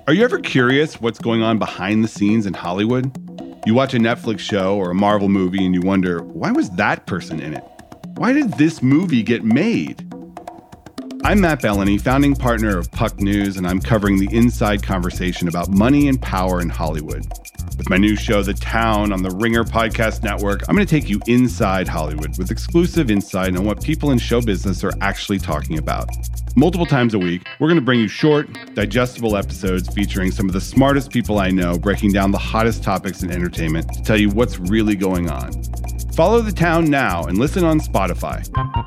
Are you ever curious what's going on behind the scenes in Hollywood? You watch a Netflix show or a Marvel movie and you wonder, why was that person in it? Why did this movie get made? I'm Matt Bellany, founding partner of Puck News, and I'm covering the inside conversation about money and power in Hollywood. With my new show, The Town, on the Ringer Podcast Network, I'm going to take you inside Hollywood with exclusive insight on what people in show business are actually talking about. Multiple times a week, we're going to bring you short, digestible episodes featuring some of the smartest people I know, breaking down the hottest topics in entertainment to tell you what's really going on. Follow The Town now and listen on Spotify.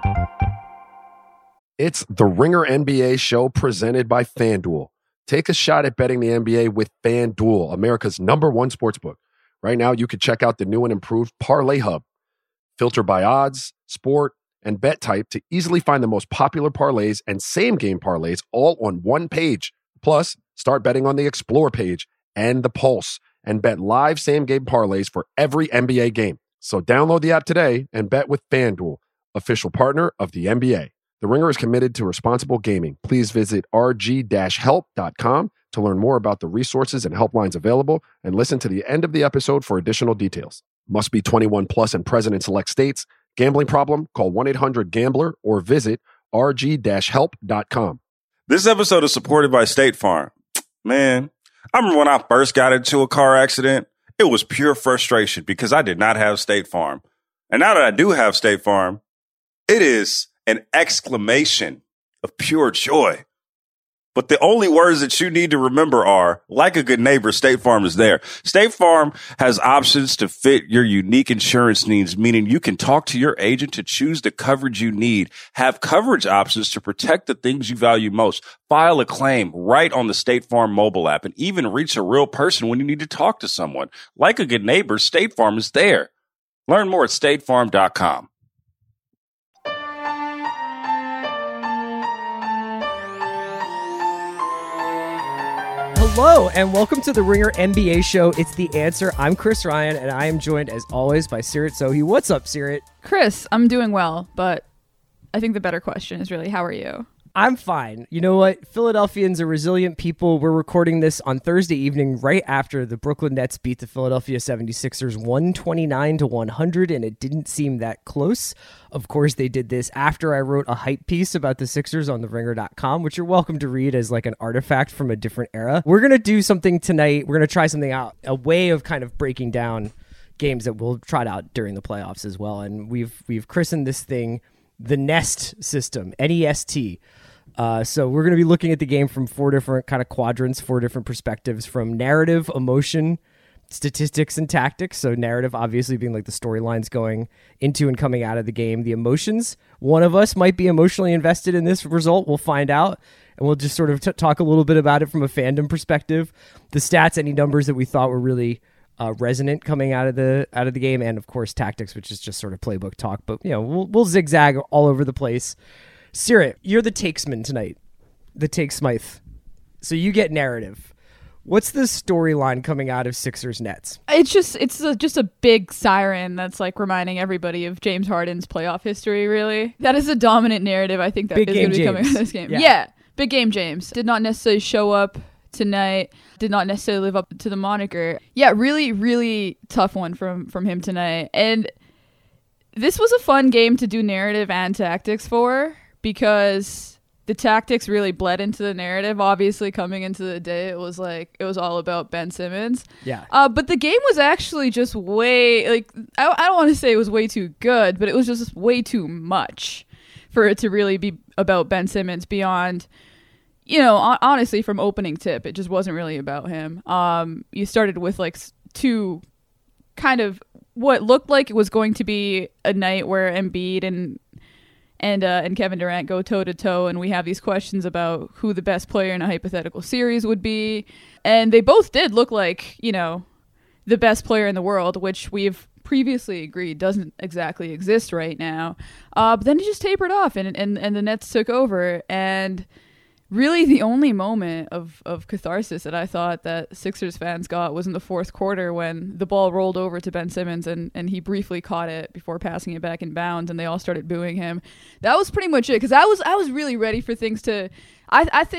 It's the Ringer NBA show presented by FanDuel. Take a shot at betting the NBA with FanDuel, America's #1 sportsbook. Right now, you can check out the new and improved Parlay Hub. Filter by odds, sport, and bet type to easily find the most popular parlays and same-game parlays all on one page. Plus, start betting on the Explore page and the Pulse and bet live same-game parlays for every NBA game. So download the app today and bet with FanDuel, official partner of the NBA. The Ringer is committed to responsible gaming. Please visit rg-help.com to learn more about the resources and helplines available and listen to the end of the episode for additional details. Must be 21 plus and present in select states. Gambling problem? Call 1-800-GAMBLER or visit rg-help.com. This episode is supported by State Farm. Man, I remember when I first got into a car accident, it was pure frustration because I did not have State Farm. And now that I do have State Farm, it is an exclamation of pure joy. But the only words that you need to remember are, like a good neighbor, State Farm is there. State Farm has options to fit your unique insurance needs, meaning you can talk to your agent to choose the coverage you need, have coverage options to protect the things you value most, file a claim right on the State Farm mobile app, and even reach a real person when you need to talk to someone. Like a good neighbor, State Farm is there. Learn more at statefarm.com. Hello, and welcome to the Ringer NBA show. It's The Answer. I'm Chris Ryan, and I am joined, as always, by Sirit Sohi. What's up, Sirit? Chris, I'm doing well, but I think the better question is really, how are you? I'm fine. You know what? Philadelphians are resilient people. We're recording this on Thursday evening, right after the Brooklyn Nets beat the Philadelphia 76ers 129-100, and it didn't seem that close. Of course, they did this after I wrote a hype piece about the Sixers on theringer.com, which you're welcome to read as like an artifact from a different era. We're going to do something tonight. We're going to try something out, a way of kind of breaking down games that we'll try out during the playoffs as well. And we've christened this thing the NEST system, N-E-S-T. So we're going to be looking at the game from four different kind of quadrants, four different perspectives, from narrative, emotion, statistics, and tactics. So narrative obviously being like the storylines going into and coming out of the game. The emotions, one of us might be emotionally invested in this result. We'll find out. And we'll just sort of talk a little bit about it from a fandom perspective. The stats, any numbers that we thought were really resonant coming out of the game. And of course, tactics, which is just sort of playbook talk. But, you know, we'll zigzag all over the place. Sirit, you're the takesman tonight, the take Smythe. So you get narrative. What's the storyline coming out of Sixers Nets? It's just a big siren that's like reminding everybody of James Harden's playoff history, really. That is a dominant narrative, I think, that is going to be coming out of this game. Yeah, big game James. Did not necessarily show up tonight, did not necessarily live up to the moniker. Yeah, really, really tough one from him tonight. And this was a fun game to do narrative and tactics for, because the tactics really bled into the narrative. Obviously, coming into the day, it was all about Ben Simmons. Yeah. But the game was actually just way, like, I don't want to say it was way too good, but it was just way too much for it to really be about Ben Simmons beyond, you know, honestly, from opening tip, it just wasn't really about him. You started with like two kind of what looked like it was going to be a night where Embiid and Kevin Durant go toe-to-toe, and we have these questions about who the best player in a hypothetical series would be. And they both did look like, you know, the best player in the world, which we've previously agreed doesn't exactly exist right now. But then it just tapered off, and the Nets took over. And really the only moment of catharsis that I thought that Sixers fans got was in the fourth quarter when the ball rolled over to Ben Simmons and he briefly caught it before passing it back in bounds, and they all started booing him. That was pretty much it, because I was really ready for things to... I think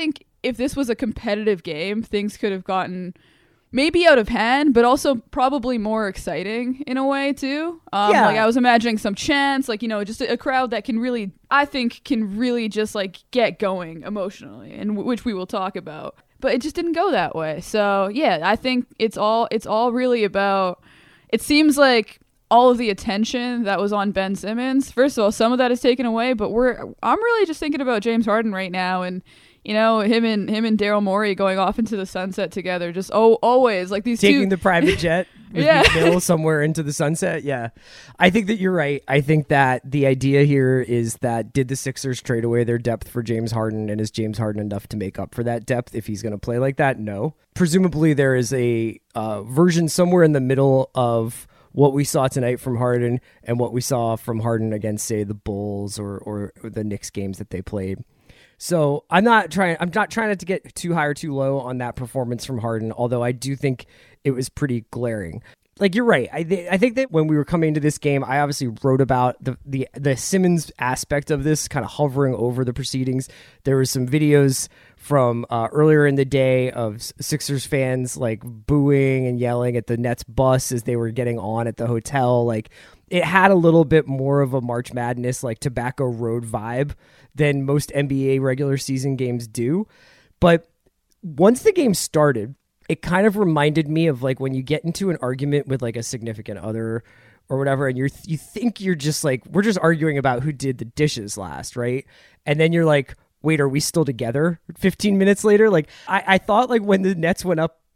if this was a competitive game, things could have gotten maybe out of hand, but also probably more exciting in a way too. Like I was imagining some chants, like, just a crowd that can really, I think, can really just like get going emotionally, and which we will talk about. But it just didn't go that way. So yeah, I think it's all really about. It seems like all of the attention that was on Ben Simmons. First of all, some of that is taken away, but I'm really just thinking about James Harden right now, and him and Daryl Morey going off into the sunset together. Just always like these taking the private jet with yeah. Bill somewhere into the sunset. Yeah, I think that you're right. I think that the idea here is that did the Sixers trade away their depth for James Harden, and is James Harden enough to make up for that depth if he's going to play like that? No. Presumably there is a version somewhere in the middle of what we saw tonight from Harden and what we saw from Harden against, say, the Bulls or the Knicks games that they played. So I'm not trying not to get too high or too low on that performance from Harden, although I do think it was pretty glaring. Like, you're right. I think that when we were coming into this game, I obviously wrote about the Simmons aspect of this kind of hovering over the proceedings. There was some videos from earlier in the day of Sixers fans like booing and yelling at the Nets bus as they were getting on at the hotel. Like, it had a little bit more of a March Madness, like Tobacco Road vibe than most NBA regular season games do. But once the game started, it kind of reminded me of like when you get into an argument with like a significant other or whatever, and you think you're just like, we're just arguing about who did the dishes last, right? And then you're like, wait, are we still together 15 minutes later? Like, I thought like when the Nets went up,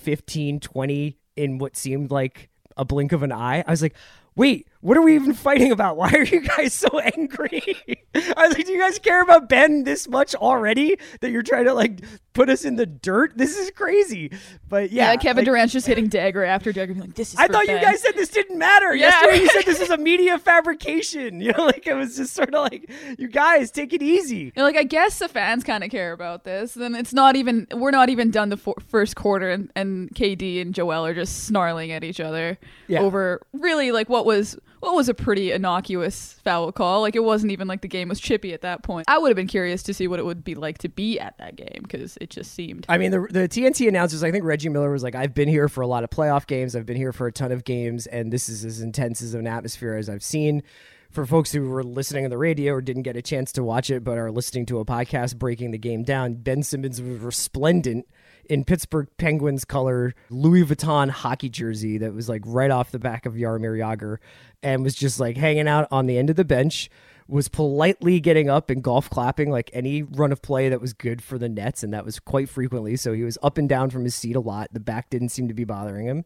15-20 in what seemed like a blink of an eye, I was like, wait, what are we even fighting about? Why are you guys so angry? I was like, do you guys care about Ben this much already that you're trying to like put us in the dirt? This is crazy. But yeah, Kevin Durant's just hitting dagger after dagger, being like, this is I for thought Ben. you guys said this didn't matter. Yeah. Yesterday you said this is a media fabrication. Like it was just sort of like, you guys take it easy. Like, I guess the fans kind of care about this. Then we're not even done the first quarter, and KD and Joel are just snarling at each other over really like what was a pretty innocuous foul call. Like, it wasn't even like the game was chippy at that point. I would have been curious to see what it would be like to be at that game, because it just seemed. I mean, the TNT announcers, I think Reggie Miller was like, I've been here for a lot of playoff games. I've been here for a ton of games, and this is as intense as an atmosphere as I've seen. For folks who were listening on the radio or didn't get a chance to watch it but are listening to a podcast breaking the game down, Ben Simmons was resplendent in Pittsburgh Penguins color Louis Vuitton hockey jersey that was like right off the back of Jaromir Jagr, and was just like hanging out on the end of the bench, was politely getting up and golf clapping like any run of play that was good for the Nets, and that was quite frequently. So he was up and down from his seat a lot. The back didn't seem to be bothering him.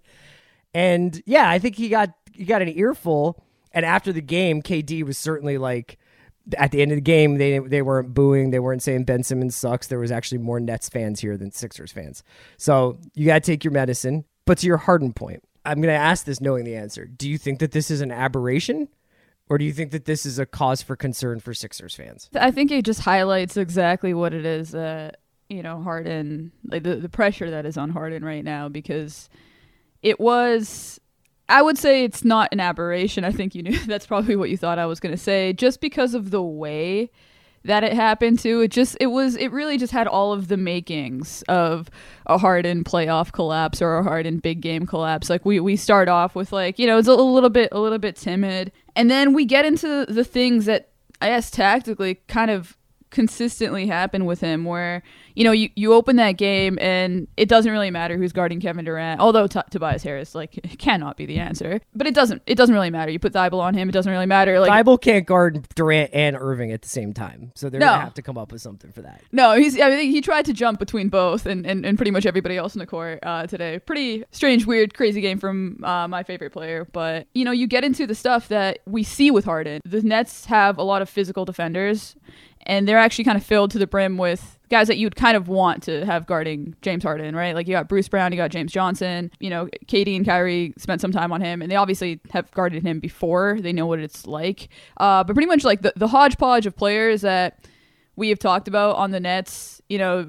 And yeah, I think he got an earful. And after the game, KD was certainly like, at the end of the game, they weren't booing. They weren't saying Ben Simmons sucks. There was actually more Nets fans here than Sixers fans. So you got to take your medicine. But to your Harden point, I'm going to ask this knowing the answer. Do you think that this is an aberration, or do you think that this is a cause for concern for Sixers fans? I think it just highlights exactly what it is that, Harden, like the pressure that is on Harden right now, because it was... I would say it's not an aberration. I think you knew that's probably what you thought I was going to say, just because of the way that it happened too. It really just had all of the makings of a Harden playoff collapse or a Harden big game collapse. Like we start off with like, it's a little bit timid, and then we get into the things that I guess tactically kind of consistently happen with him, where you open that game and it doesn't really matter who's guarding Kevin Durant, although Tobias Harris cannot be the answer, but it doesn't really matter. You put Thibault on him, it doesn't really matter. Like, Thibault can't guard Durant and Irving at the same time, so they're gonna have to come up with something for that. No, he tried to jump between both and pretty much everybody else in the court today. Pretty strange, weird, crazy game from my favorite player. But you get into the stuff that we see with Harden. The Nets have a lot of physical defenders, and they're actually kind of filled to the brim with guys that you'd kind of want to have guarding James Harden, right? Like, you got Bruce Brown, you got James Johnson, KD and Kyrie spent some time on him, and they obviously have guarded him before. They know what it's like. But pretty much like the hodgepodge of players that we have talked about on the Nets,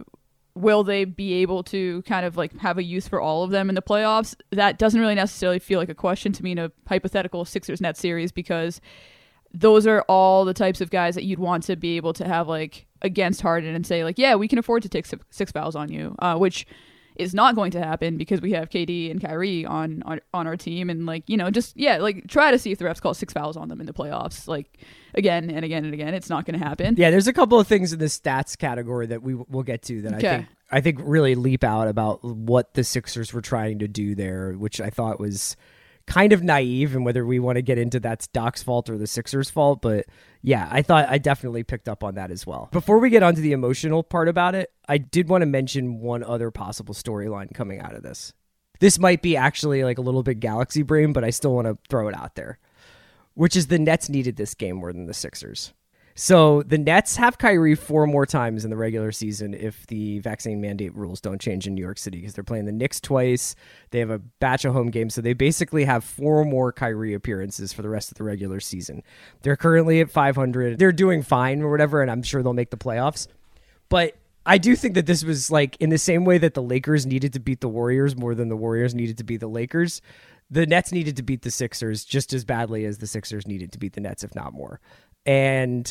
will they be able to kind of like have a use for all of them in the playoffs? That doesn't really necessarily feel like a question to me in a hypothetical Sixers-Nets series, because those are all the types of guys that you'd want to be able to have like against Harden and say like, yeah, we can afford to take six fouls on you, which is not going to happen because we have KD and Kyrie on our team, and like, you know, just like try to see if the refs call 6 fouls on them in the playoffs, like again and again and again. It's not going to happen. Yeah, there's a couple of things in the stats category that we'll get to that I think really leap out about what the Sixers were trying to do there, which I thought was kind of naive, and whether we want to get into that's Doc's fault or the Sixers' fault. But yeah, I thought I definitely picked up on that as well. Before we get onto the emotional part about it, I did want to mention one other possible storyline coming out of this. This might be actually like a little bit galaxy brain, but I still want to throw it out there, which is the Nets needed this game more than the Sixers. So the Nets have Kyrie 4 more times in the regular season if the vaccine mandate rules don't change in New York City, because they're playing the Knicks twice. They have a batch of home games, so they basically have 4 more Kyrie appearances for the rest of the regular season. They're currently at 500. They're doing fine or whatever, and I'm sure they'll make the playoffs. But I do think that this was like in the same way that the Lakers needed to beat the Warriors more than the Warriors needed to beat the Lakers. The Nets needed to beat the Sixers just as badly as the Sixers needed to beat the Nets, if not more. And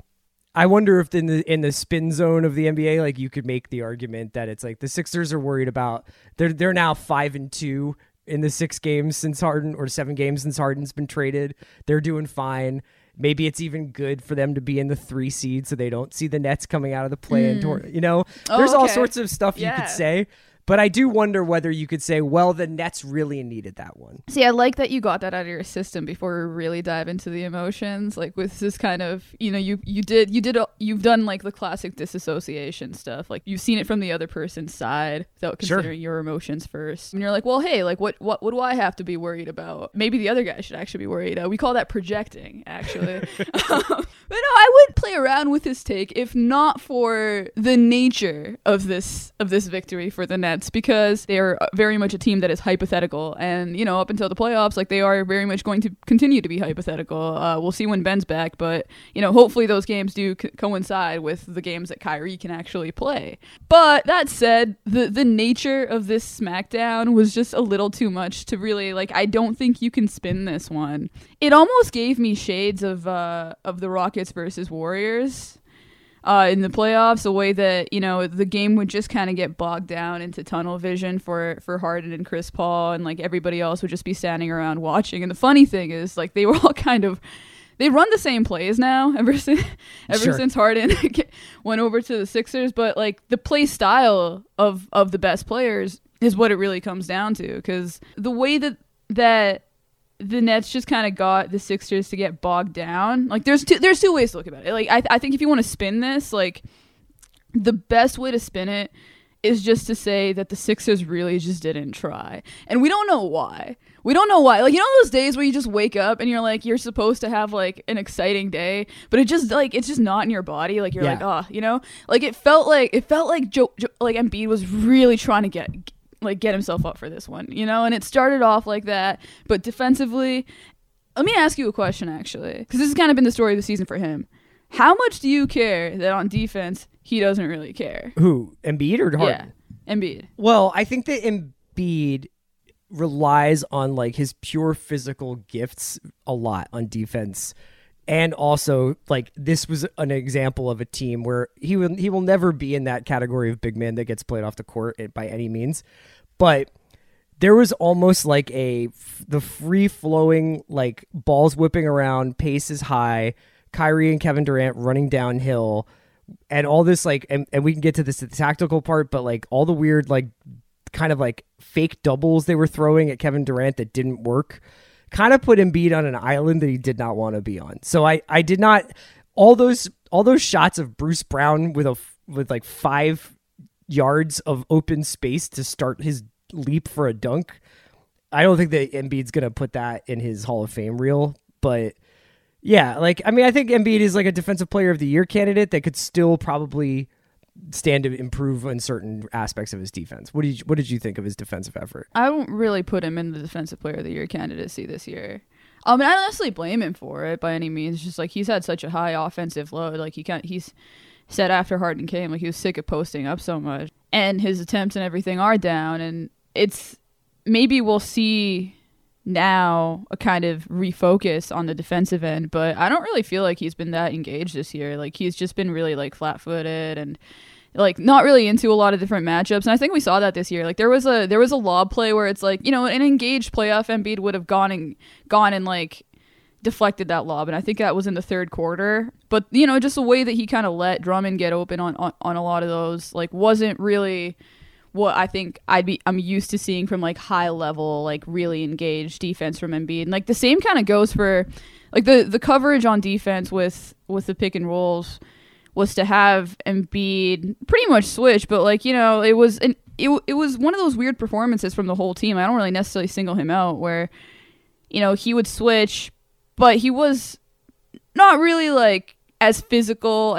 I wonder if in the spin zone of the NBA, like you could make the argument that it's like the Sixers are worried about they're now 5-2 in the 6 games since Harden, or 7 games since Harden's been traded. They're doing fine. Maybe it's even good for them to be in the 3 seed so they don't see the Nets coming out of the play-in tournament. You know, there's all sorts of stuff you could say. But I do wonder whether you could say, well, the Nets really needed that one. See, I like that you got that out of your system before we really dive into the emotions. Like with this kind of, you know, you've done like the classic disassociation stuff. Like you've seen it from the other person's side without considering your emotions first. And you're like, well, hey, like what do I have to be worried about? Maybe the other guy should actually be worried. We call that projecting, actually. But no, I would play around with this take if not for the nature of this victory for the Nets, because they are very much a team that is hypothetical, and you know, up until the playoffs, like they are very much going to continue to be hypothetical. We'll see when Ben's back, but you know, hopefully those games do coincide with the games that Kyrie can actually play. But that said, the nature of this SmackDown was just a little too much to really like. I don't think you can spin this one. It almost gave me shades of the Rockets versus Warriors in the playoffs, the way that, you know, the game would just kind of get bogged down into tunnel vision for Harden and Chris Paul, and like everybody else would just be standing around watching. And the funny thing is, like, they were all they run the same plays now ever since Harden went over to the Sixers, but like the play style of the best players is what it really comes down to, because the way that the Nets just kind of got the Sixers to get bogged down. Like there's two ways to look at it. Like I think if you want to spin this, like the best way to spin it is just to say that the Sixers really just didn't try. And we don't know why. Like, you know those days where you just wake up and you're like, you're supposed to have like an exciting day, but it just like, it's just not in your body. Like you're like, oh, you know, like it felt like like Embiid was really trying to get himself up for this one, you know, and it started off like that. But defensively, let me ask you a question, actually, because this has kind of been the story of the season for him. How much do you care that on defense he doesn't really care? Who, Embiid or Harden? Yeah, Embiid. Well, I think that Embiid relies on like his pure physical gifts a lot on defense. And also, like, this was an example of a team where he will never be in that category of big man that gets played off the court by any means. But there was almost like the free-flowing, like, balls whipping around, pace is high, Kyrie and Kevin Durant running downhill, and all this, like, and we can get to this tactical part, but, like, all the weird, like, kind of, like, fake doubles they were throwing at Kevin Durant that didn't work kind of put Embiid on an island that he did not want to be on. So I did not, all those shots of Bruce Brown with like 5 yards of open space to start his leap for a dunk. I don't think that Embiid's going to put that in his Hall of Fame reel, but yeah, like, I mean, I think Embiid is like a defensive player of the year candidate that could still probably stand to improve in certain aspects of his defense. What did you think of his defensive effort? I won't really put him in the defensive player of the year candidacy this year. I mean, I don't necessarily blame him for it by any means. Just like he's had such a high offensive load. Like he's said after Harden came, like he was sick of posting up so much, and his attempts and everything are down. And it's maybe we'll see now a kind of refocus on the defensive end, but I don't really feel like he's been that engaged this year. Like he's just been really like flat-footed and like not really into a lot of different matchups. And I think we saw that this year. Like there was a lob play where it's like, you know, an engaged playoff Embiid would have gone and like deflected that lob, and I think that was in the third quarter. But you know, just the way that he kind of let Drummond get open on a lot of those like wasn't really what I think I'm used to seeing from like high level, like really engaged defense from Embiid. And like the same kind of goes for like the coverage on defense with the pick and rolls was to have Embiid pretty much switch, but like, you know, it was one of those weird performances from the whole team. I don't really necessarily single him out where, you know, he would switch, but he was not really like as physical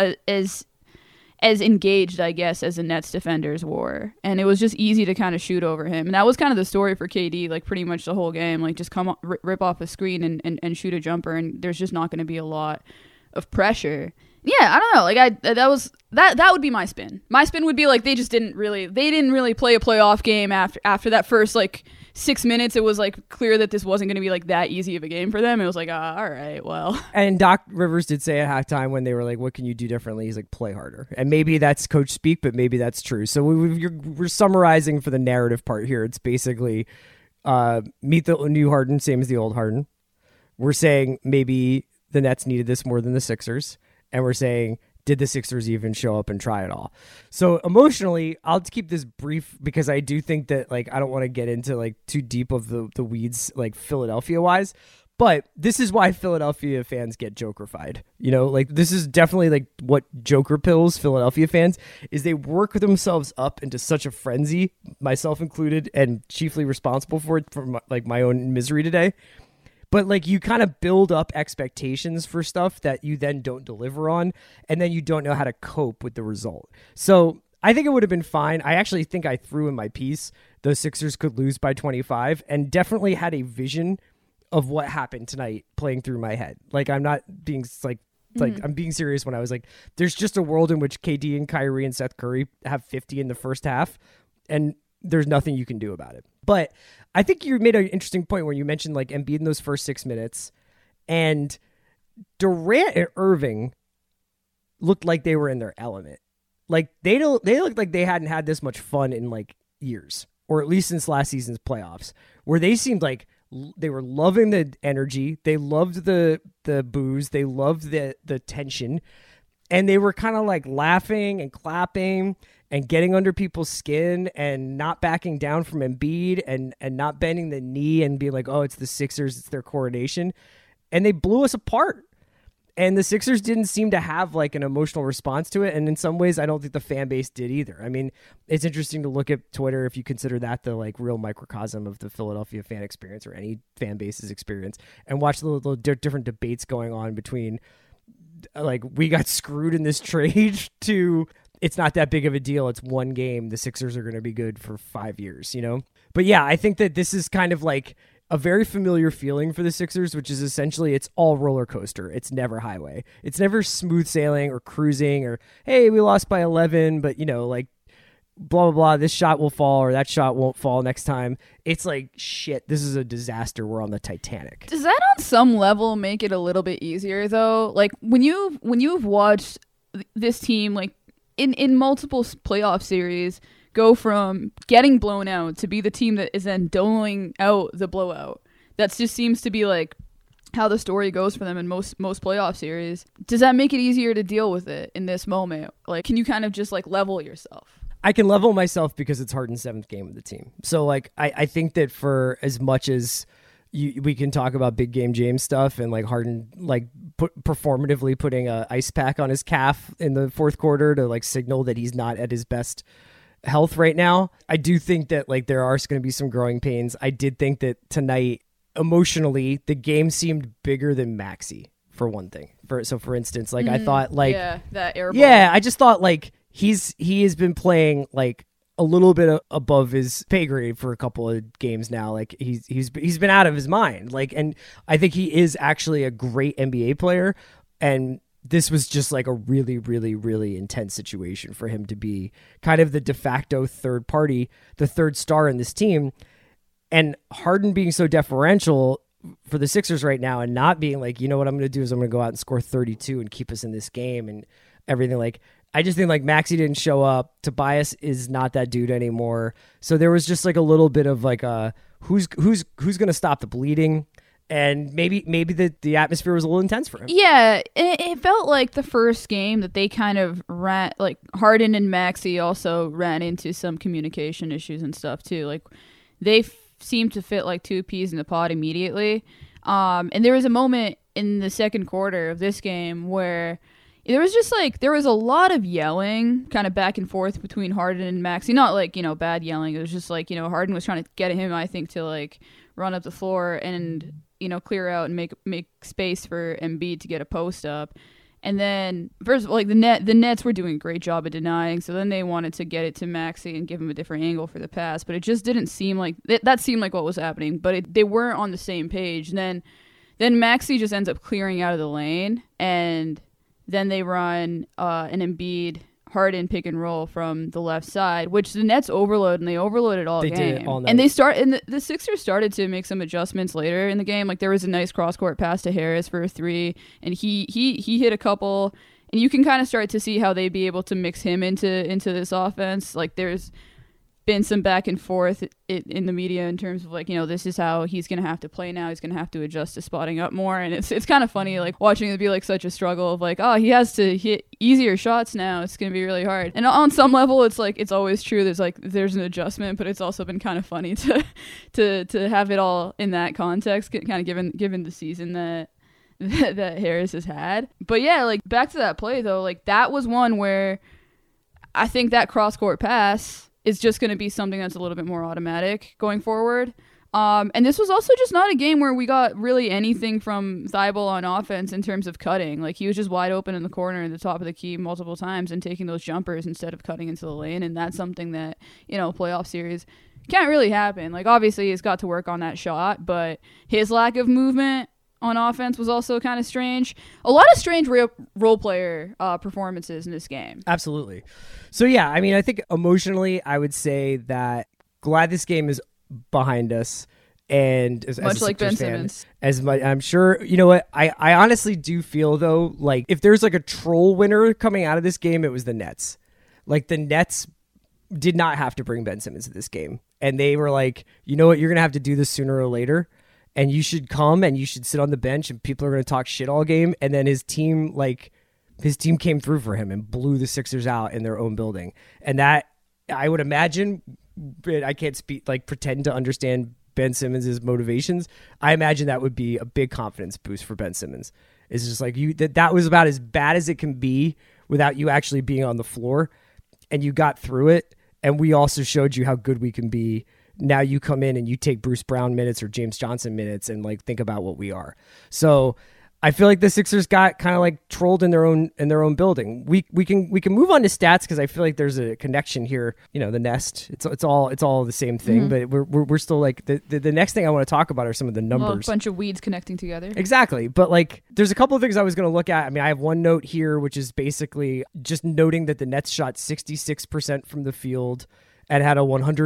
as engaged, I guess, as the Nets defenders were. And it was just easy to kind of shoot over him. And that was kind of the story for KD, like pretty much the whole game. Like just rip off a screen and shoot a jumper, and there's just not going to be a lot of pressure. Yeah, I don't know. Like that would be my spin. My spin would be like they didn't really play a playoff game after that first like 6 minutes. It was like clear that this wasn't going to be like that easy of a game for them. It was like, all right, well. And Doc Rivers did say at halftime when they were like, "What can you do differently?" He's like, "Play harder." And maybe that's coach speak, but maybe that's true. So we're summarizing for the narrative part here. It's basically meet the new Harden, same as the old Harden. We're saying maybe the Nets needed this more than the Sixers. And we're saying, did the Sixers even show up and try it all? So emotionally, I'll keep this brief because I do think that like I don't want to get into like too deep of the weeds like Philadelphia wise. But this is why Philadelphia fans get Joker-fied. You know, like this is definitely like what Joker pills Philadelphia fans is they work themselves up into such a frenzy, myself included, and chiefly responsible for it from like my own misery today. But like you kind of build up expectations for stuff that you then don't deliver on, and then you don't know how to cope with the result. So I think it would have been fine. I actually think I threw in my piece the Sixers could lose by 25 and definitely had a vision of what happened tonight playing through my head. Like I'm not being like I'm being serious when I was like, there's just a world in which KD and Kyrie and Seth Curry have 50 in the first half, and there's nothing you can do about it. But I think you made an interesting point where you mentioned like Embiid in those first 6 minutes, and Durant and Irving looked like they were in their element. Like they looked like they hadn't had this much fun in like years, or at least since last season's playoffs, where they seemed like they were loving the energy. They loved the booze. They loved the tension, and they were kind of like laughing and clapping and getting under people's skin and not backing down from Embiid and not bending the knee and being like, oh, it's the Sixers, it's their coronation. And they blew us apart. And the Sixers didn't seem to have like an emotional response to it. And in some ways, I don't think the fan base did either. I mean, it's interesting to look at Twitter if you consider that the like real microcosm of the Philadelphia fan experience or any fan base's experience, and watch the little different debates going on between like we got screwed in this trade to it's not that big of a deal. It's one game. The Sixers are going to be good for 5 years, you know? But yeah, I think that this is kind of like a very familiar feeling for the Sixers, which is essentially it's all roller coaster. It's never highway. It's never smooth sailing or cruising or, hey, we lost by 11, but you know, like blah, blah, blah. This shot will fall or that shot won't fall next time. It's like, shit, this is a disaster. We're on the Titanic. Does that on some level make it a little bit easier though? Like when you've watched this team, like, in multiple playoff series, go from getting blown out to be the team that is then doling out the blowout. That just seems to be like how the story goes for them in most playoff series. Does that make it easier to deal with it in this moment? Like, can you kind of just like level yourself? I can level myself because it's Harden's 7th game of the team. So like, I think that for as much as we can talk about big game James stuff and like Harden like performatively putting a ice pack on his calf in the fourth quarter to like signal that he's not at his best health right now. I do think that like there are going to be some growing pains. I did think that tonight emotionally the game seemed bigger than Maxey for one thing. For instance, like I thought like that air ball. Yeah, I just thought like he has been playing like a little bit above his pay grade for a couple of games now. Like he's been out of his mind. Like, and I think he is actually a great NBA player. And this was just like a really, really, really intense situation for him to be kind of the de facto third party, the third star in this team. And Harden being so deferential for the Sixers right now and not being like, you know what I'm going to do is I'm going to go out and score 32 and keep us in this game and everything. Like, I just think like Maxey didn't show up. Tobias is not that dude anymore. So there was just like a little bit of like who's going to stop the bleeding. And maybe the atmosphere was a little intense for him. Yeah, it felt like the first game that they kind of ran, like Harden and Maxey also ran into some communication issues and stuff too. Like they seemed to fit like two peas in the pod immediately. And there was a moment in the second quarter of this game where there was a lot of yelling kind of back and forth between Harden and Maxey. Not like, bad yelling. It was just like, Harden was trying to get him, I think, to like run up the floor and clear out and make space for Embiid to get a post up. And then first of all, like the Nets were doing a great job of denying, so then they wanted to get it to Maxey and give him a different angle for the pass, but it just didn't seem like that seemed like what was happening, but they weren't on the same page. And then Maxey just ends up clearing out of the lane, and then they run an Embiid Harden pick and roll from the left side, which the Nets overload, and they overloaded all game. They did all night. And the Sixers started to make some adjustments later in the game. Like there was a nice cross court pass to Harris for a three, and he hit a couple, and you can kind of start to see how they'd be able to mix him into this offense. Like there's been some back and forth in the media in terms of like, this is how he's going to have to play now. He's going to have to adjust to spotting up more. And it's kind of funny, like watching it be like such a struggle of like, oh, he has to hit easier shots now. It's going to be really hard. And on some level, it's like, it's always true. There's an adjustment, but it's also been kind of funny to have it all in that context, kind of given the season that Harris has had. But yeah, like back to that play though, like that was one where I think that cross court pass is just going to be something that's a little bit more automatic going forward. And this was also just not a game where we got really anything from Thibault on offense in terms of cutting. Like he was just wide open in the corner at the top of the key multiple times and taking those jumpers instead of cutting into the lane. And that's something that, playoff series can't really happen. Like obviously he's got to work on that shot, but his lack of movement on offense was also kind of strange. A lot of strange role player performances in this game. Absolutely. So yeah, I mean, I think emotionally, I would say that glad this game is behind us. And as much a like Sixers Ben fan, Simmons. I'm sure, you know what? I honestly do feel though, like if there's like a troll winner coming out of this game, it was the Nets. Like the Nets did not have to bring Ben Simmons to this game. And they were like, you know what? You're going to have to do this sooner or later. And you should come and you should sit on the bench and people are going to talk shit all game. And then his team came through for him and blew the Sixers out in their own building. And that, I would imagine, I can't pretend to understand Ben Simmons' motivations. I imagine that would be a big confidence boost for Ben Simmons. It's just like that was about as bad as it can be without you actually being on the floor. And you got through it. And we also showed you how good we can be. Now you come in and you take Bruce Brown minutes or James Johnson minutes and like think about what we are. So I feel like the Sixers got kind of like trolled in their own building. We can move on to stats because I feel like there's a connection here. The Nest. It's all the same thing, but we're still like the next thing I want to talk about are some of the numbers. A bunch of weeds connecting together. Exactly, but like there's a couple of things I was going to look at. I mean, I have one note here which is basically just noting that the Nets shot 66% from the field and had a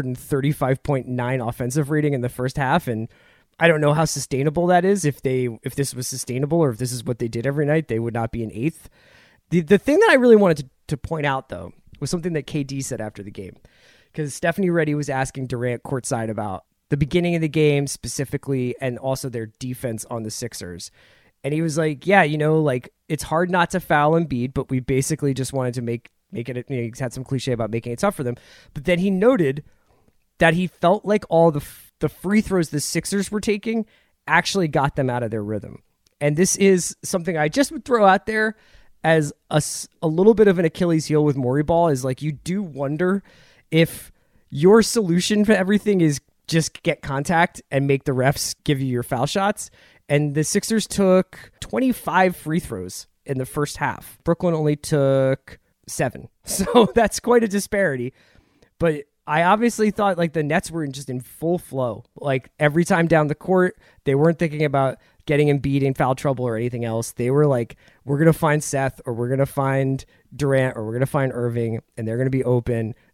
135.9 offensive rating in the first half. And I don't know how sustainable that is. If this was sustainable or if this is what they did every night, they would not be an eighth. The thing that I really wanted to point out, though, was something that KD said after the game. Because Stephanie Reddy was asking Durant courtside about the beginning of the game specifically and also their defense on the Sixers. And he was like, yeah, like it's hard not to foul Embiid, but we basically just wanted to make it, he had some cliche about making it tough for them. But then he noted that he felt like all the free throws the Sixers were taking actually got them out of their rhythm. And this is something I just would throw out there as a little bit of an Achilles heel with Morey Ball is like, you do wonder if your solution for everything is just get contact and make the refs give you your foul shots. And the Sixers took 25 free throws in the first half. Brooklyn only took 7. So that's quite a disparity. But I obviously thought like the Nets were just in full flow. Like every time down the court, they weren't thinking about getting Embiid in foul trouble or anything else. They were like, we're going to find Seth or we're going to find Durant or we're going to find Irving and they're going to be open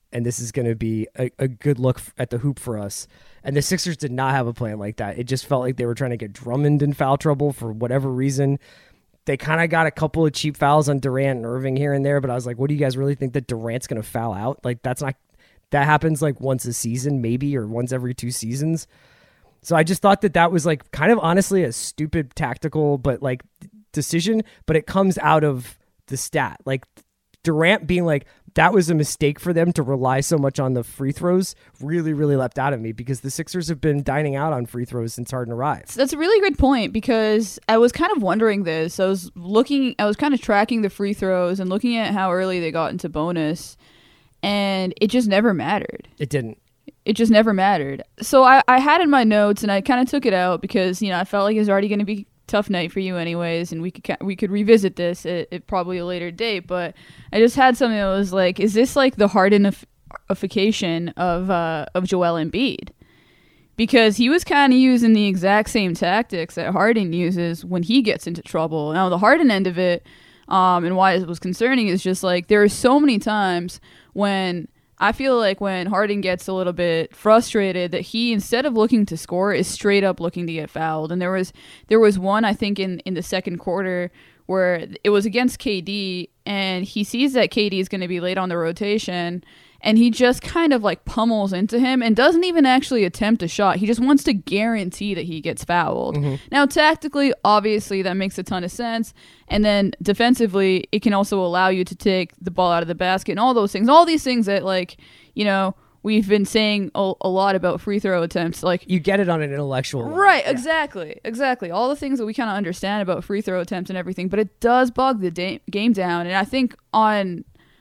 and this is going to be a good look at the hoop for us. And the Sixers did not have a plan like that. It just felt like they were trying to get Drummond in foul trouble for whatever reason. They kind of got a couple of cheap fouls on Durant and Irving here and there, but I was like, what do you guys really think that Durant's going to foul out? Like, that happens like once a season maybe, or once every 2 seasons. So I just thought that was like kind of honestly a stupid tactical but like decision, but it comes out of the stat. Like Durant being like, that was a mistake for them to rely so much on the free throws really, really leapt out of me, because the Sixers have been dining out on free throws since Harden arrived. That's a really good point, because I was kind of wondering this. I was kind of tracking the free throws and looking at how early they got into bonus, and it just never mattered. It didn't. It just never mattered. So I had in my notes, and I kind of took it out because, I felt like it was already going to be a tough night for you anyways, and we could revisit this at probably a later date. But I just had something that was like, is this like the Hardenification of Joel Embiid? Because he was kind of using the exact same tactics that Harden uses when he gets into trouble. Now the Harden end of it, and why it was concerning, is just like there are so many times when I feel like when Harden gets a little bit frustrated, that he, instead of looking to score, is straight up looking to get fouled. And there was one, I think, in the second quarter where it was against KD, and he sees that KD is going to be late on the rotation, and he just kind of like pummels into him and doesn't even actually attempt a shot. He just wants to guarantee that he gets fouled. Mm-hmm. Now, tactically, obviously, that makes a ton of sense. And then defensively, it can also allow you to take the ball out of the basket and all those things. All these things that, like, we've been saying a lot about free throw attempts. Like, you get it on an intellectual level. Right, yeah. Exactly. All the things that we kind of understand about free throw attempts and everything. But it does bog the game down. And I think on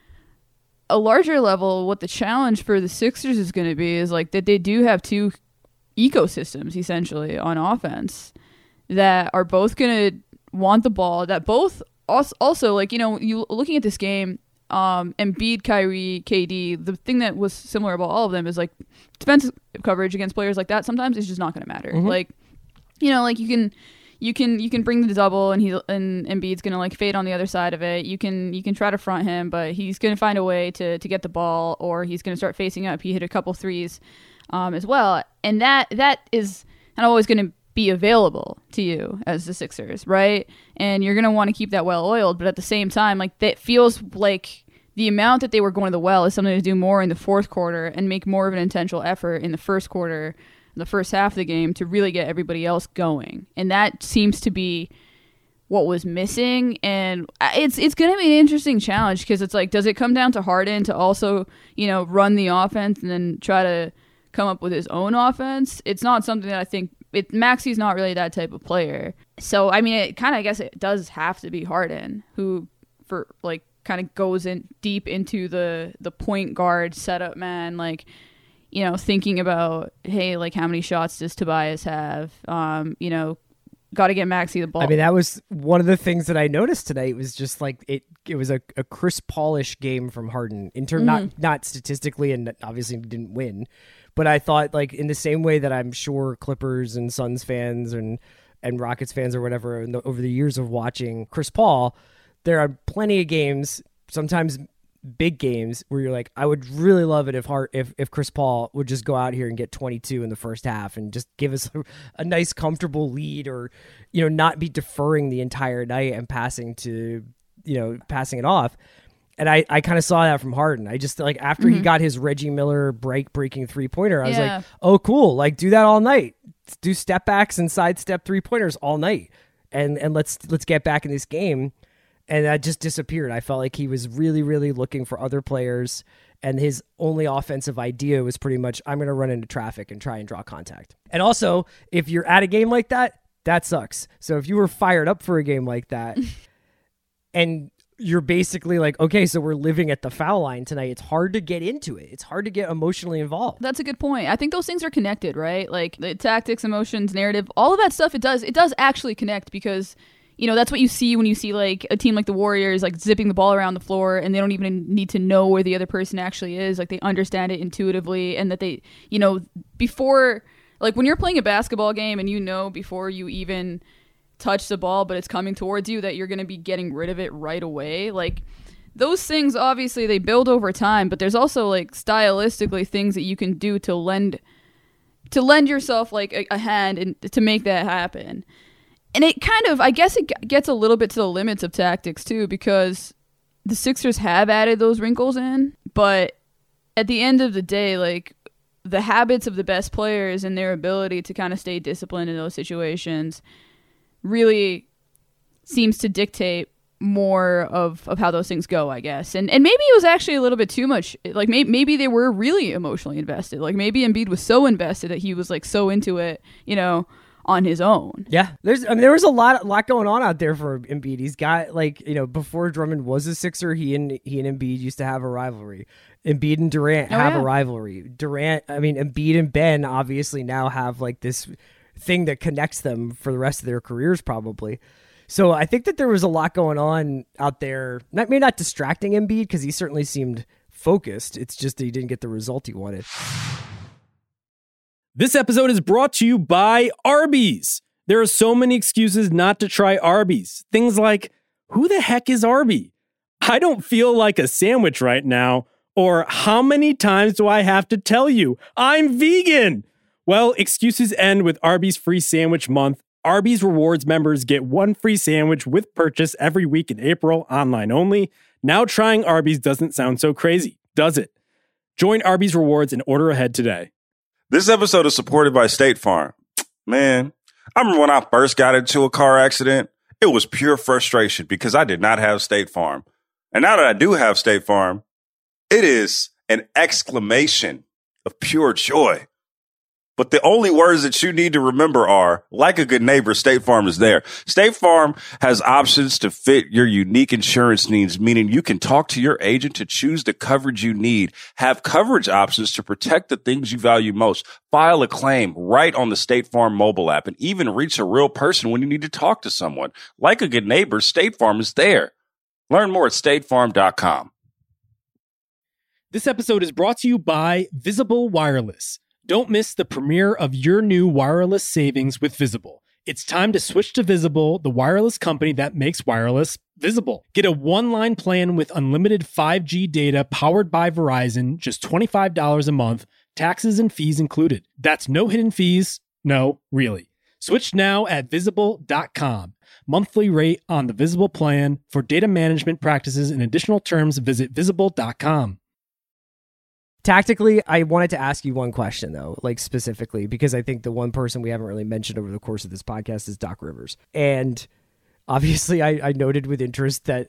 a larger level, what the challenge for the Sixers is going to be is like that they do have 2 ecosystems essentially on offense that are both going to want the ball, that both also like, you looking at this game, Embiid, Kyrie, KD, the thing that was similar about all of them is like defensive coverage against players like that sometimes is just not going to matter. Mm-hmm. Like, like you can bring the double, and Embiid's gonna like fade on the other side of it. You can try to front him, but he's gonna find a way to get the ball, or he's gonna start facing up. He hit a couple threes as well, and that is not always gonna be available to you as the Sixers, right? And you're gonna want to keep that well oiled, but at the same time, like that feels like the amount that they were going to the well is something to do more in the fourth quarter and make more of an intentional effort in the first quarter, the first half of the game, to really get everybody else going. And that seems to be what was missing. And it's going to be an interesting challenge, because it's like, does it come down to Harden to also, run the offense and then try to come up with his own offense? It's not something that I think Maxi's not really that type of player. So, I mean, it kind of, I guess it does have to be Harden who kind of goes in deep into the point guard setup man, like, thinking about, hey, like, how many shots does Tobias have? Got to get Maxey the ball. I mean, that was one of the things that I noticed tonight, was just like it was a Chris Paul-ish game from Harden in terms, not statistically, and obviously didn't win, but I thought, like, in the same way that I'm sure Clippers and Suns fans and Rockets fans or whatever, over the years of watching Chris Paul, there are plenty of games, sometimes big games, where you're like, I would really love it if Chris Paul would just go out here and get 22 in the first half and just give us a nice comfortable lead, or not be deferring the entire night and passing it off. And I kind of saw that from Harden. I just, like, after he got his Reggie Miller breaking 3-pointer, I was like, oh cool, like, do that all night, do step backs and sidestep 3-pointers all night, and let's get back in this game. And that just disappeared. I felt like he was really, really looking for other players, and his only offensive idea was pretty much, I'm going to run into traffic and try and draw contact. And also, if you're at a game like that, that sucks. So if you were fired up for a game like that, and you're basically like, okay, so we're living at the foul line tonight, it's hard to get into it. It's hard to get emotionally involved. That's a good point. I think those things are connected, right? Like the tactics, emotions, narrative, all of that stuff, it does actually connect, because that's what you see when you see like a team like the Warriors, like zipping the ball around the floor, and they don't even need to know where the other person actually is. Like, they understand it intuitively, and that they, before, like, when you're playing a basketball game and before you even touch the ball, but it's coming towards you, that you're going to be getting rid of it right away. Like, those things, obviously, they build over time, but there's also like stylistically things that you can do to lend yourself like a hand and to make that happen. And it kind of, I guess it gets a little bit to the limits of tactics too, because the Sixers have added those wrinkles in, but at the end of the day, like, the habits of the best players and their ability to kind of stay disciplined in those situations really seems to dictate more of how those things go, I guess. And maybe it was actually a little bit too much. Like, maybe they were really emotionally invested. Like, maybe Embiid was so invested that he was like so into it, you know, on his own. Yeah, there was a lot going on out there for Embiid. He's got, like, you know, before Drummond was a Sixer, he and Embiid used to have a rivalry. Embiid and Durant have a rivalry. Embiid and Ben obviously now have like this thing that connects them for the rest of their careers probably. So I think that there was a lot going on out there. Maybe not distracting Embiid because he certainly seemed focused. It's just that he didn't get the result he wanted. This episode is brought to you by Arby's. There are so many excuses not to try Arby's. Things like, who the heck is Arby? I don't feel like a sandwich right now. Or how many times do I have to tell you I'm vegan? Well, excuses end with Arby's Free Sandwich Month. Arby's Rewards members get one free sandwich with purchase every week in April, online only. Now trying Arby's doesn't sound so crazy, does it? Join Arby's Rewards and order ahead today. This episode is supported by State Farm. Man, I remember when I first got into a car accident, it was pure frustration because I did not have State Farm. And now that I do have State Farm, it is an exclamation of pure joy. But the only words that you need to remember are, like a good neighbor, State Farm is there. State Farm has options to fit your unique insurance needs, meaning you can talk to your agent to choose the coverage you need, have coverage options to protect the things you value most, file a claim right on the State Farm mobile app, and even reach a real person when you need to talk to someone. Like a good neighbor, State Farm is there. Learn more at statefarm.com. This episode is brought to you by Visible Wireless. Don't miss the premiere of your new wireless savings with Visible. It's time to switch to Visible, the wireless company that makes wireless visible. Get a one-line plan with unlimited 5G data powered by Verizon, just $25 a month, taxes and fees included. That's no hidden fees. No, really. Switch now at Visible.com. Monthly rate on the Visible plan. For data management practices and additional terms, visit Visible.com. Tactically, I wanted to ask you one question, though, like specifically, because I think the one person we haven't really mentioned over the course of this podcast is Doc Rivers. And obviously, I noted with interest that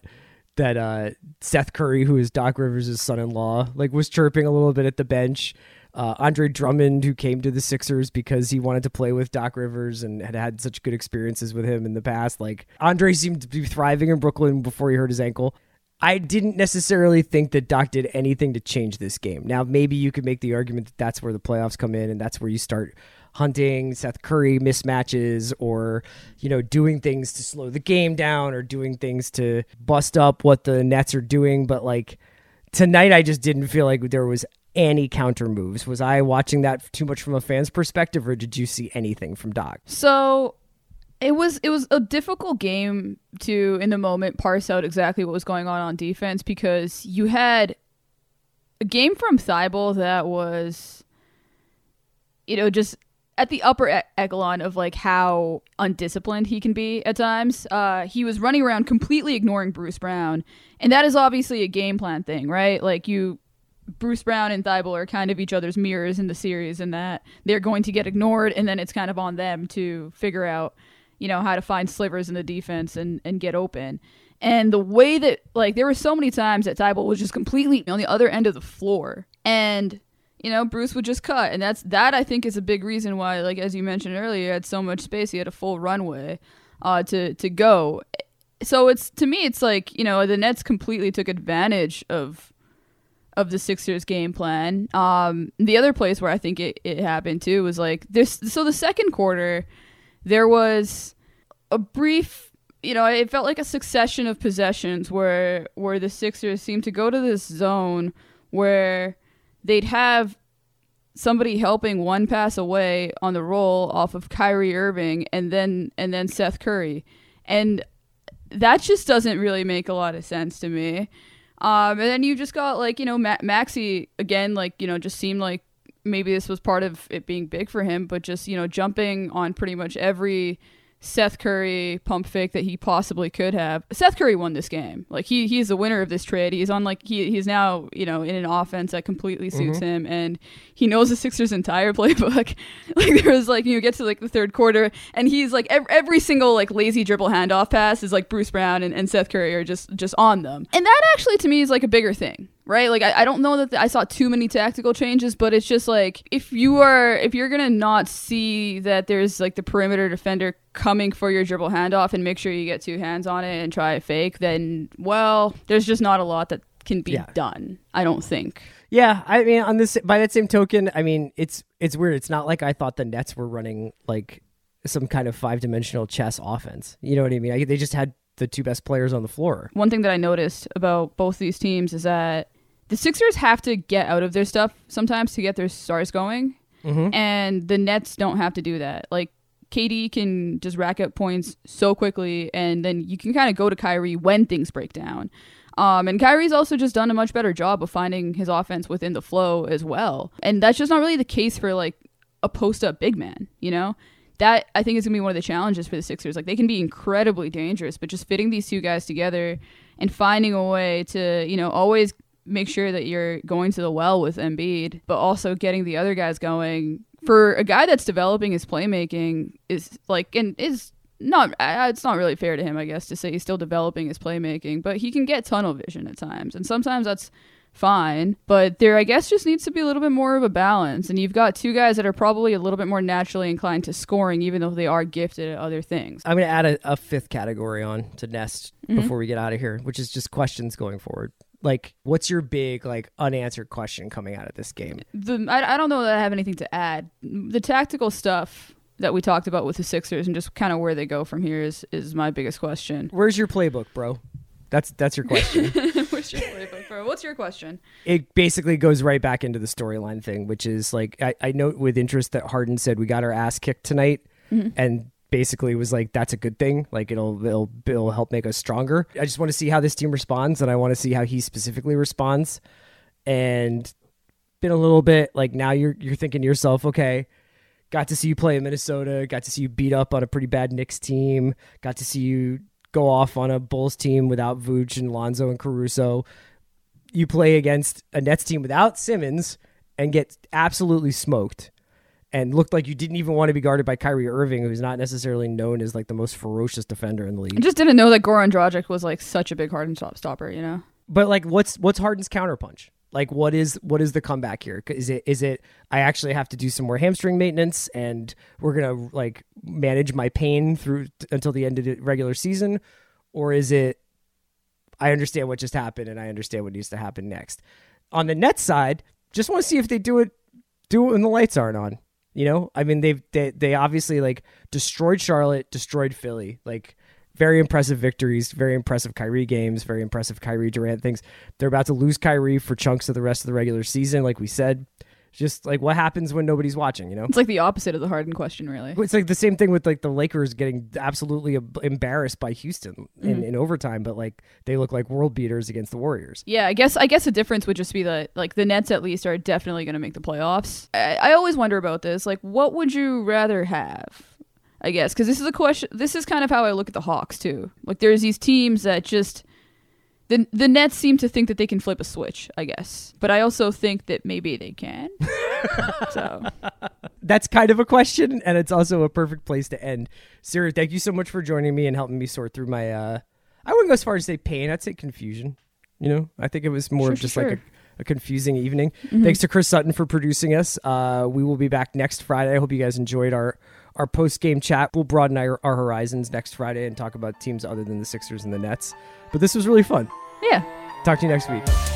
Seth Curry, who is Doc Rivers' son-in-law, like was chirping a little bit at the bench. Andre Drummond, who came to the Sixers because he wanted to play with Doc Rivers and had had such good experiences with him in the past. Like, Andre seemed to be thriving in Brooklyn before he hurt his ankle. I didn't necessarily think that Doc did anything to change this game. Now, maybe you could make the argument that that's where the playoffs come in and that's where you start hunting Seth Curry mismatches or, you know, doing things to slow the game down or doing things to bust up what the Nets are doing. But like tonight, I just didn't feel like there was any counter moves. Was I watching that too much from a fan's perspective, or did you see anything from Doc? So it was a difficult game to, in the moment, parse out exactly what was going on defense, because you had a game from Thibault that was, you know, just at the upper echelon of like how undisciplined he can be at times. He was running around completely ignoring Bruce Brown, and that is obviously a game plan thing, right? Like Bruce Brown and Thibault are kind of each other's mirrors in the series, and that they're going to get ignored, and then it's kind of on them to figure out, you know, how to find slivers in the defense and get open. And the way that, like, there were so many times that Thibault was just completely on the other end of the floor, and, you know, Bruce would just cut. And that I think is a big reason why, like, as you mentioned earlier, he had so much space. He had a full runway to go. So to me, it's like, you know, the Nets completely took advantage of the Sixers game plan. The other place where I think it happened too was like this. So the second quarter, there was a brief, you know, it felt like a succession of possessions where the Sixers seemed to go to this zone where they'd have somebody helping one pass away on the roll off of Kyrie Irving and then Seth Curry. And that just doesn't really make a lot of sense to me. And then you just got like, Maxey again, like, just seemed like maybe this was part of it being big for him, but just, jumping on pretty much every Seth Curry pump fake that he possibly could have. Seth Curry won this game. Like he's the winner of this trade. He's on like he's now, in an offense that completely suits him, and he knows the Sixers' entire playbook. Like there was like, get to like the third quarter and he's like every single like lazy dribble handoff pass is like Bruce Brown and Seth Curry are just on them. And that actually to me is like a bigger thing. Right? Like, I don't know that I saw too many tactical changes, but it's just like, if you're going to not see that there's like the perimeter defender coming for your dribble handoff and make sure you get two hands on it and try a fake, then, well, there's just not a lot that can be done, I don't think. Yeah, I mean, by that same token, I mean, it's weird. It's not like I thought the Nets were running like some kind of 5-dimensional chess offense. You know what I mean? They just had the two best players on the floor. One thing that I noticed about both these teams is that the Sixers have to get out of their stuff sometimes to get their stars going, and the Nets don't have to do that. Like, KD can just rack up points so quickly, and then you can kind of go to Kyrie when things break down. And Kyrie's also just done a much better job of finding his offense within the flow as well. And that's just not really the case for, like, a post-up big man, That, I think, is going to be one of the challenges for the Sixers. Like, they can be incredibly dangerous, but just fitting these two guys together and finding a way to, always make sure that you're going to the well with Embiid, but also getting the other guys going. For a guy that's developing his playmaking is like, and is not, it's not really fair to him, I guess, to say he's still developing his playmaking, but he can get tunnel vision at times. And sometimes that's fine, but there, I guess, just needs to be a little bit more of a balance. And you've got two guys that are probably a little bit more naturally inclined to scoring, even though they are gifted at other things. I'm going to add a fifth category on to Nest before we get out of here, which is just questions going forward. Like, what's your big, like, unanswered question coming out of this game? I don't know that I have anything to add. The tactical stuff that we talked about with the Sixers and just kind of where they go from here is my biggest question. Where's your playbook, bro? That's your question. Where's your playbook, bro? What's your question? It basically goes right back into the storyline thing, which is, like, I note with interest that Harden said we got our ass kicked tonight, and basically was like, that's a good thing. Like, it'll help make us stronger. I just want to see how this team responds, and I want to see how he specifically responds. And been a little bit like, now you're thinking to yourself, okay, got to see you play in Minnesota, got to see you beat up on a pretty bad Knicks team, got to see you go off on a Bulls team without Vooch and Lonzo and Caruso. You play against a Nets team without Simmons and get absolutely smoked. And looked like you didn't even want to be guarded by Kyrie Irving, who's not necessarily known as like the most ferocious defender in the league. I just didn't know that Goran Dragic was like such a big Harden stopper, But like, what's Harden's counterpunch? Like, what is the comeback here? Is it I actually have to do some more hamstring maintenance and we're gonna like manage my pain through until the end of the regular season, or is it I understand what just happened and I understand what needs to happen next? On the Nets side, just want to see if they do it when the lights aren't on. I mean, they obviously like destroyed Charlotte, destroyed Philly, like very impressive victories, very impressive Kyrie games, very impressive Kyrie Durant things. They're about to lose Kyrie for chunks of the rest of the regular season, like we said. Just like what happens when nobody's watching, It's like the opposite of the Harden question, really. It's like the same thing with like the Lakers getting absolutely embarrassed by Houston in overtime, but like they look like world beaters against the Warriors. Yeah, I guess the difference would just be that like the Nets at least are definitely going to make the playoffs. I always wonder about this. Like, what would you rather have? I guess because this is a question. This is kind of how I look at the Hawks too. Like, there's these teams that just. The Nets seem to think that they can flip a switch, I guess. But I also think that maybe they can. So that's kind of a question, and it's also a perfect place to end. Sarah, thank you so much for joining me and helping me sort through my I wouldn't go as far as say pain, I'd say confusion. I think it was more of just like a confusing evening. Thanks to Chris Sutton for producing us. We will be back next Friday. I hope you guys enjoyed our post-game chat. We'll broaden our horizons next Friday and talk about teams other than the Sixers and the Nets. But this was really fun. Yeah. Talk to you next week.